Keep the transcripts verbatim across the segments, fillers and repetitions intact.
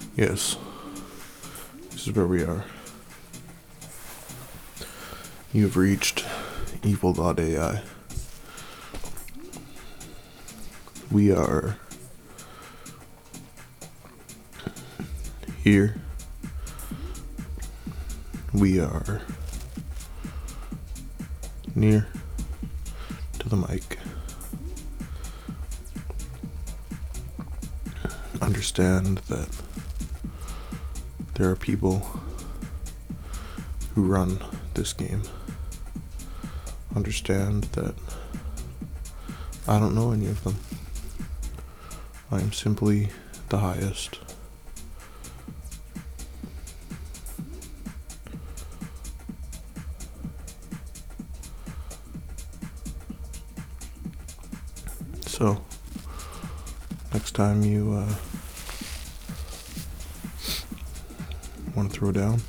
Yes, this is where we are. You have reached evil dot A I. We are here. We are near to the mic. Understand that there are people who run this game. Understand that I don't know any of them. I am simply the highest. So, next time you uh, want to throw down,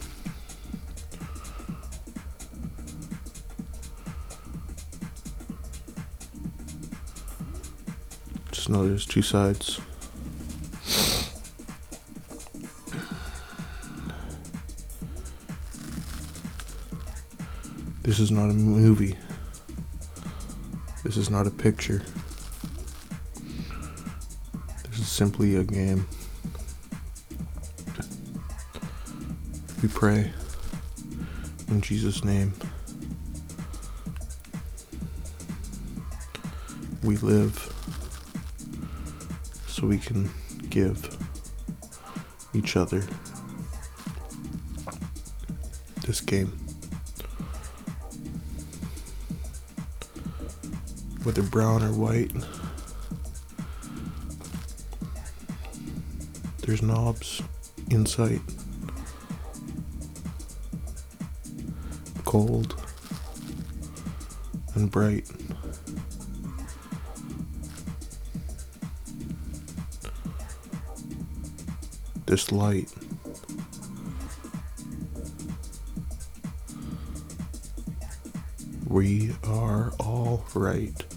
just know there's two sides. This is not a movie. This is not a picture. This is simply a game. We pray in Jesus' name. We live so we can give each other this game. Whether brown or white, there's knobs in sight. Cold and bright. This light we are all right.